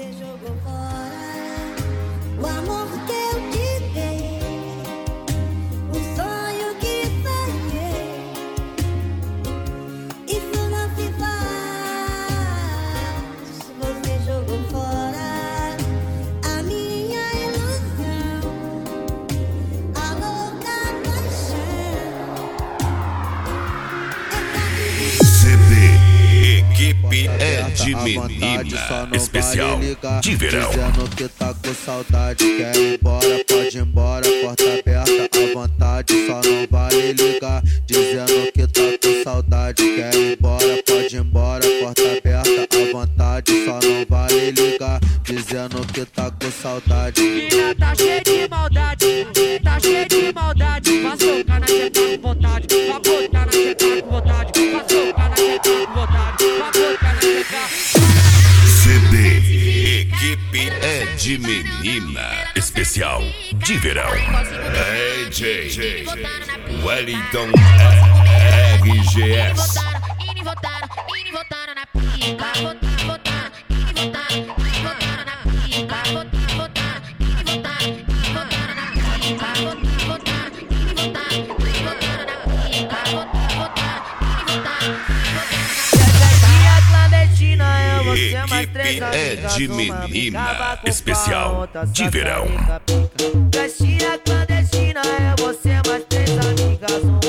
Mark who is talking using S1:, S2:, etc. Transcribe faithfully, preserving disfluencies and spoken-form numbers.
S1: Você jogou fora o amor que eu te dei, o sonho que sonhei. Isso não se faz. Você jogou fora a minha ilusão, a louca paixão.
S2: C D Equipe é de menina especial de verão.
S3: Dizendo que tá com saudade, quer ir embora, pode ir embora, porta aberta à vontade, só não vale ligar. Dizendo que tá com saudade, quer ir embora, pode ir embora, porta aberta à vontade, só não vale ligar. Dizendo que tá com saudade.
S4: Mina tá cheia de maldade, tá cheia de maldade. Vai socar na teta com vontade, vai botar na teta com vontade, vai socar na teta com vontade, vai botar na teta.
S2: C D Equipe é de menina especial de verão. D J Wellington R G S.
S5: E votaram, e votaram na pica, votaram, votaram, e votaram, e votaram na pica, votaram, votaram, e votaram, e votaram na pica, votaram, votaram, e votaram, e votaram na pica, votaram, votaram, e votaram, e votaram.
S4: Festinha clandestina é você mais três
S2: Equipe é
S4: amigas,
S2: de
S4: uma
S2: menina
S4: brincava com
S2: especial
S4: pau, outra
S2: de verão.
S4: saca, pica, pica. Festinha clandestina é você mais três amigas, uma